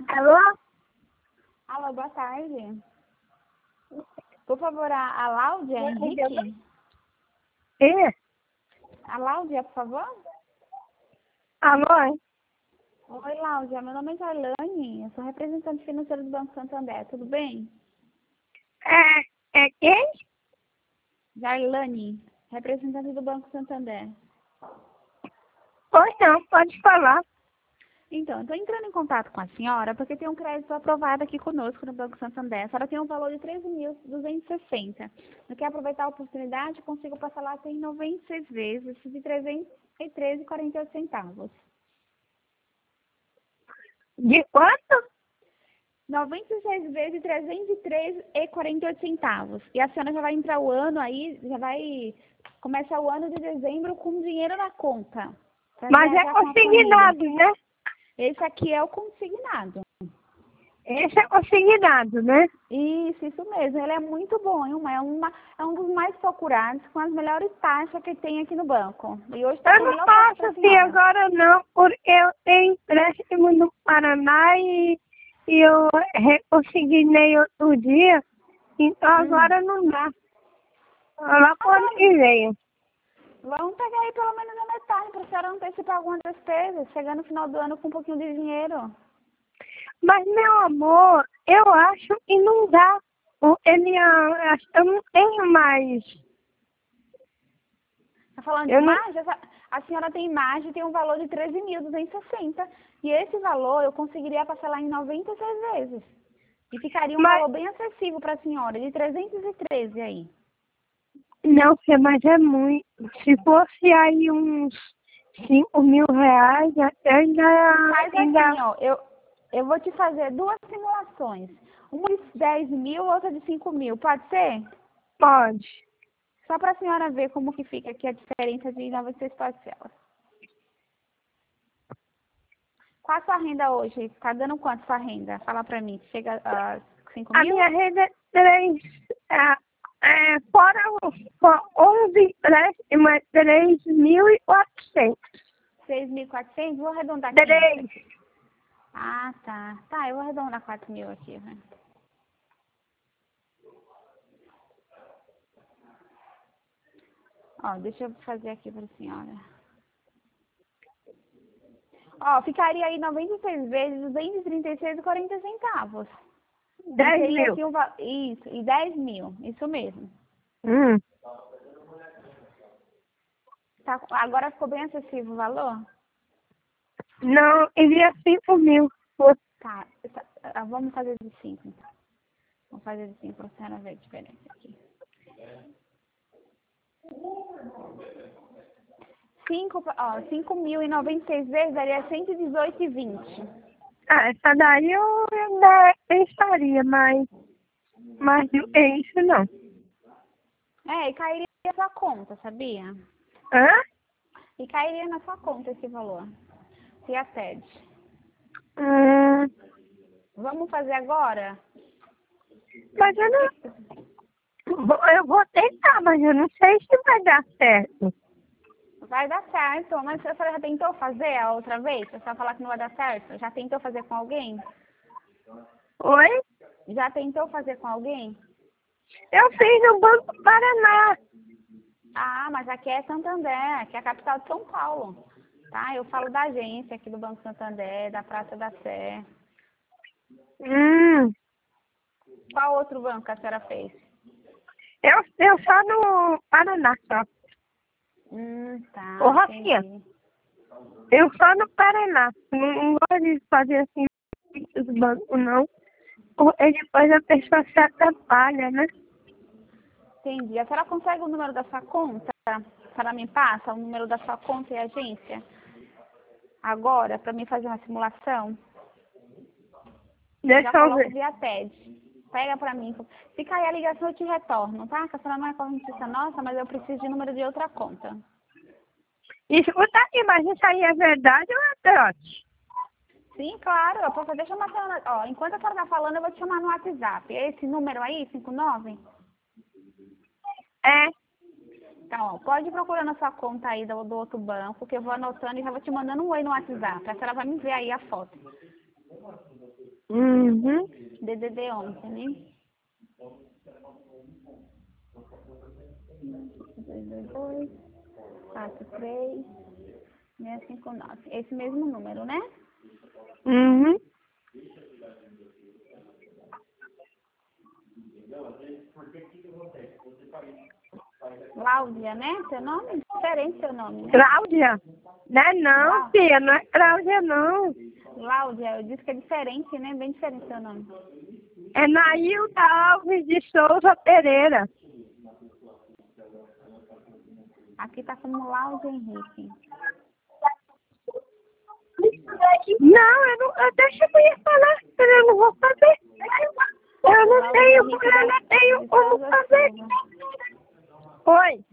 Alô? Alô, boa tarde. Por favor, a Láudia Henrique? É? A Láudia, por favor? Alô? Oi, Láudia. Meu nome é Jailane. Eu sou representante financeira do Banco Santander. Tudo bem? É quem? Jailane, representante do Banco Santander. Pois não, pode falar. Então, eu estou entrando em contato com a senhora porque tem um crédito aprovado aqui conosco no Banco Santander. A senhora tem um valor de 13.260. Eu quero aproveitar a oportunidade e consigo passar lá tem 96 vezes de 313,48 centavos. De quanto? 96 vezes de 303,48 centavos. E a senhora já vai entrar o ano aí, já vai começar o ano de dezembro com dinheiro na conta. Pra Mas é viajar com a família. consignado, né? Esse aqui é o consignado. Esse é consignado, né? Isso mesmo. Ele é muito bom, hein? É um dos mais procurados, com as melhores taxas que tem aqui no banco. E hoje está Eu com a não melhor taxa posso para a assim senhora. agora não, porque eu tenho empréstimo no Paraná e eu consignei outro dia, então agora não dá. Lá pro ano que vem. Vamos pegar aí pelo menos a metade para a senhora antecipar algumas despesas, chegando no final do ano com um pouquinho de dinheiro. Mas, meu amor, eu acho que não dá. Eu não tenho mais. Está falando de Eu não, margem? A senhora tem margem, tem um valor de 13.260. E esse valor eu conseguiria parcelar em 96 vezes. E ficaria um mas, valor bem acessível para a senhora, de 313 aí. não, filha, mas é muito. Se fosse aí uns R$ 5.000, Faz ainda assim, ó, eu vou te fazer duas simulações. Uma de 10.000, outra de 5.000. Pode ser? pode. Só para a senhora ver como que fica aqui a diferença de 96 parcelas. Qual a sua renda hoje? Tá dando quanto sua renda? Fala pra mim. Chega a 5 A mil? minha renda é 3. Fora os 11 empréstimos, é 3.400. 6.400? Vou arredondar 500 3. aqui. Ah, tá. Tá, eu vou arredondar 4.000 aqui, né? Ó, deixa eu fazer aqui pra senhora. Ó, ficaria aí 96 vezes 236,40 centavos. E 10 seria mil. aqui isso, e 10.000. Isso mesmo. Hum. Tá, agora ficou bem acessível o valor? Não, iria 5.000. Tá, vamos fazer de 5, então. Vamos fazer de 5 pra senhora ver a diferença aqui. 5.096 vezes daria 118,20. Essa daí eu ainda pensaria, mas mais do que isso não. É, e cairia na sua conta, sabia? Hã? E cairia na sua conta esse valor. Se acede. Hum, Vamos fazer agora? mas eu não. Eu vou tentar, mas eu não sei se vai dar certo. Vai dar certo, mas a senhora já tentou fazer a outra vez? A senhora falar que não vai dar certo? Já tentou fazer com alguém? Oi? Já tentou fazer com alguém? Eu fiz no Banco do Paraná. Ah, mas aqui é Santander, aqui é a capital de São Paulo. Tá? Eu falo da agência aqui do Banco Santander, da Praça da Sé. Hum. Qual outro banco a senhora fez? Eu só no Paraná, só. Tá, Ô, Rafinha, entendi. eu só no Paraná. Não gosto de fazer assim do banco, não. Porque depois a pessoa se atrapalha, né? Entendi. A senhora consegue o número da sua conta? A senhora me passa o número da sua conta e agência? Agora, para mim fazer uma simulação? Já Deixa eu coloco ver. via TED. Pega para mim. Se cair a ligação, eu te retorno, tá? Que a senhora não é correntista nossa, mas eu preciso de número de outra conta. Escuta aqui, mas isso aí é verdade ou é trote? Sim, claro. Eu posso até chamar a senhora. Ó, enquanto a senhora tá falando, eu vou te chamar no WhatsApp. É esse número aí, 59? É. Então, ó, pode procurar na sua conta aí do outro banco, que eu vou anotando e já vou te mandando um oi no WhatsApp. A senhora vai me ver aí a foto. Uhum. DDD 11, né? 222 43 659. Esse mesmo número, né? Uhum. Cláudia, né? Seu nome? Diferente seu nome, né? Cláudia? Não é não, filha, não é Cláudia não. Cláudia, eu disse que é diferente, né? Bem diferente seu nome. É Nailda Alves de Souza Pereira. Aqui tá como Cláudia Henrique. Não, deixa eu ir falar, eu não vou fazer. Eu não tenho como fazer. Oi,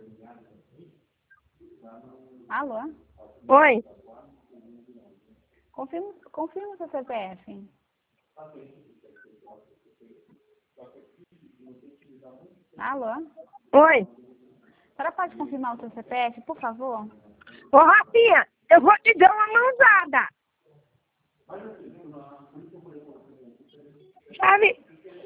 Alô? oi. Confirma o seu CPF. Alô? Oi. A senhora pode confirmar o seu CPF, por favor? Ô, Rafinha, eu vou te dar uma mãozada. Sabe?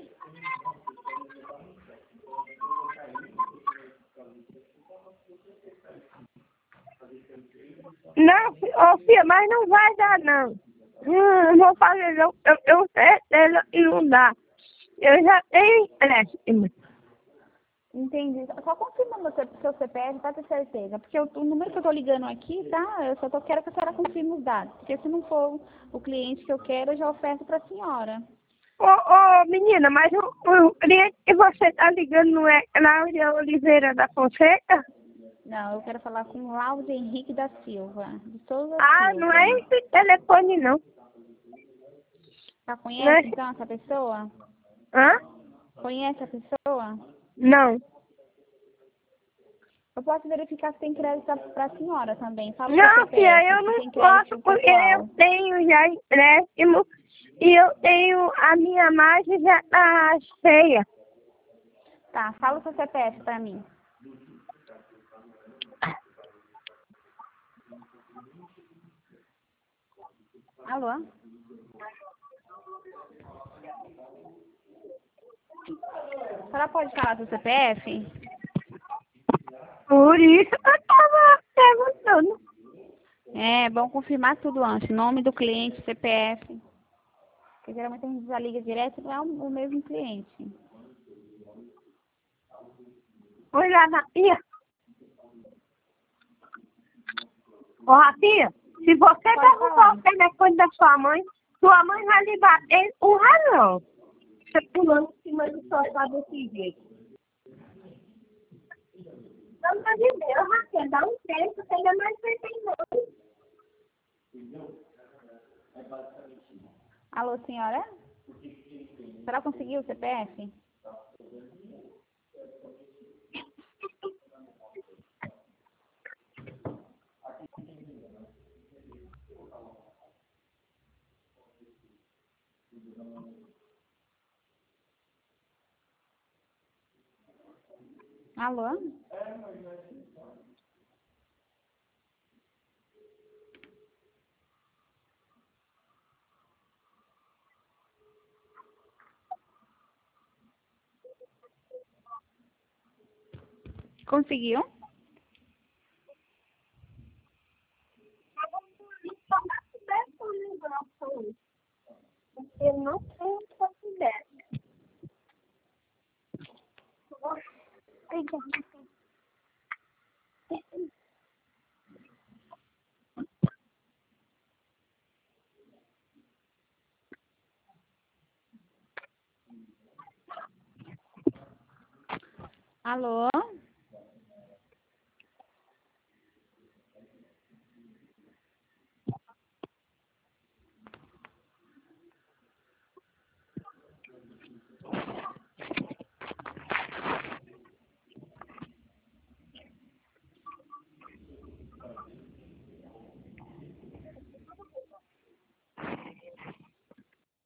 Não, ô, filha, mas não vai dar, não. Não vou fazer, não. Eu certeza que não dá. Eu já tenho empréstimo. Entendi. Só confirma o seu CPF para ter certeza. Porque o número que eu tô ligando aqui, tá? Eu só quero que a senhora confirme os dados. Porque se não for o cliente que eu quero, eu já oferto para a senhora. Ô, menina, mas o cliente que você tá ligando não é Cláudia Oliveira da Fonseca? Não, eu quero falar com Cláudio Henrique da Silva. De Souza Ah, Silva. não é esse telefone, não. Já Não é... conhece, então, essa pessoa? Hã? Conhece a pessoa? Não. Eu posso verificar se tem crédito para a senhora também. Fala o seu Não, filha, CPF, eu se não tem posso, crédito porque pessoal. eu tenho já empréstimo e eu tenho a minha margem já tá cheia. Tá, fala o seu CPF para mim. Alô? A senhora pode falar do CPF? Por isso que eu tava perguntando. É bom confirmar tudo antes. Nome do cliente, CPF. Porque geralmente a gente já liga direto, não é o mesmo cliente. Oi, lá, Rafinha. Ô, Rafinha, se você Pode perguntar falar. o telefone da sua mãe vai lhe bater um razão. Você pulando em cima do sofá desse jeito. Pelo amor de Deus, Rafinha, dá um tempo, você ainda mais tem não. Alô, senhora? A senhora conseguiu o CPF? Alô? Conseguiu? Eu não tenho essa ideia. Alô?